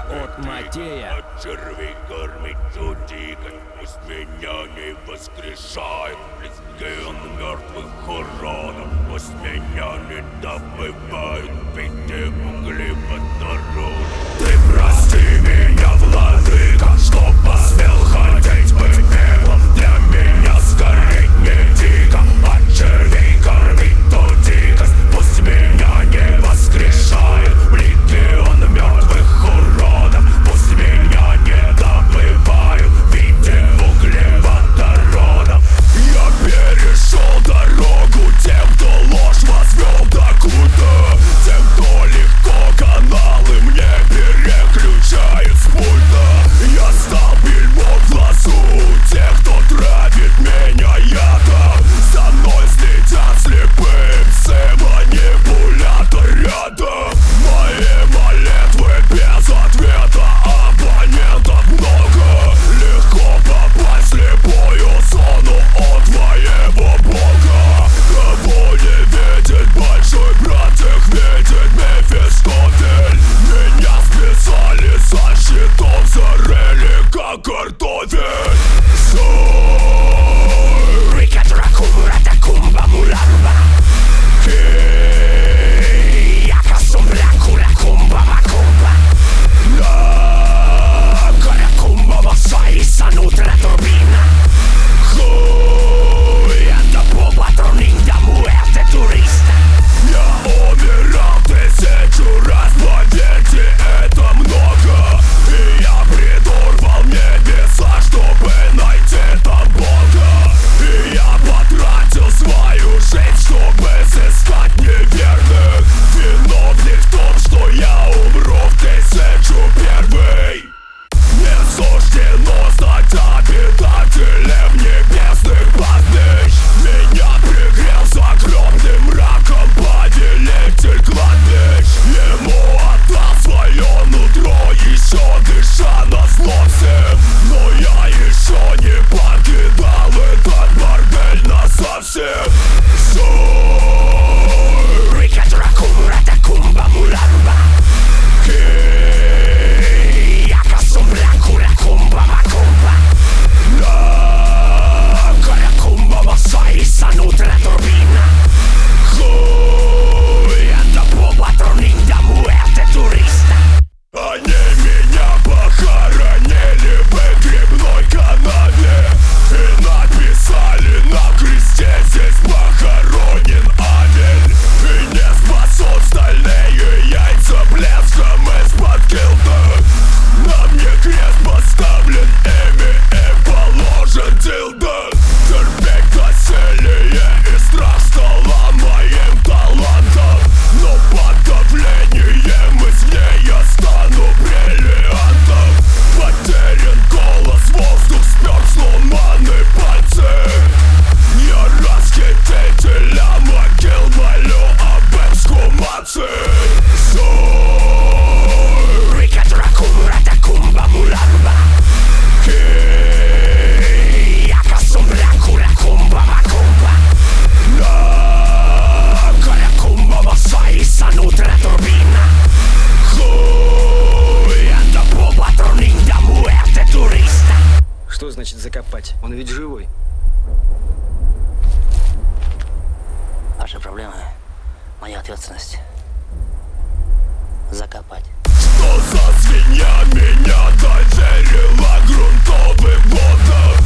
от Матея. От червей кормит чудика, пусть меня не воскрешает. Близкий он мертвых уродов, пусть меня не добывают. Ведь угли водорода. Ты прости меня, владыка, что посмел ходить быть пеплом. Для меня сгореть не дико, от червей кормить дикость. Пусть меня не воскрешает легион мертвых уродов. Пусть меня не добывают в виде углеводородов. Я перешел дорогу тем, кто ложь возвел докуда. Тем, кто легко каналы мне переключает с пульта. Я стал бельмом в глазу тех, кто травит меня ядом. За мной следят слепые псы, манипулятор рядом. Мои молитвы без ответа, оппонентов много. Легко попасть в слепую зону от твоего бога. Кого не видит большой брат, их видит Мефистофель. Меня списали со счетов, зарыли как картофель. Рика Дракумура Такумба Мурамба Яка Сумбра Кура Кумба Макумба Кара Кумба Масаи Санутра Турбина Это Боба Турнинг да Муэрте Туриста. Я умирал 1000 раз, поверьте, это много. И я придурвал небеса, чтобы найти там Бога. И я потратил свою жизнь, чтобы сыскать неверных. Виновник в том, что я умру в 1001. Не суждено стать обитателем небесных бандыч. Меня пригрел с огромным мраком повелитель кладбищ. Ему отдал свое нутро, еще дыша на зло всем. Но я еще не покидал этот бордель насовсем. Рика Дракумура Такумба Мурамба Яка Сумбра Кура Кумба Макумба Кара Кумба Масаи Санутра Турбина Это Боба Турнинг да Муэрте Туриста. Они меня похоронили в грибной канаве и написали на кресте: здесь похоронен Авель. И не спасут стальные яйца блеском из-под килда. На мне крест поставлен, ими и положен дилда. Терпеть насилие и страх стало моим талантом. Но под давлением извне я стану бриллиантом. Потерян голос, воздух спер, сломаны пальцы. Я расхитителя могил, молю об эксгумации. Рика Дракумура Такумба Мурамба Яка Сумбра Кура Кумба Макумба Кара Кумба Масаи Санутра Турбина Это Боба Турнинг да Муэрте Туриста. Что значит закопать? Он ведь живой. Ваши проблемы — моя ответственность. Закопать. Что за свинья меня доверила грунтовым водам?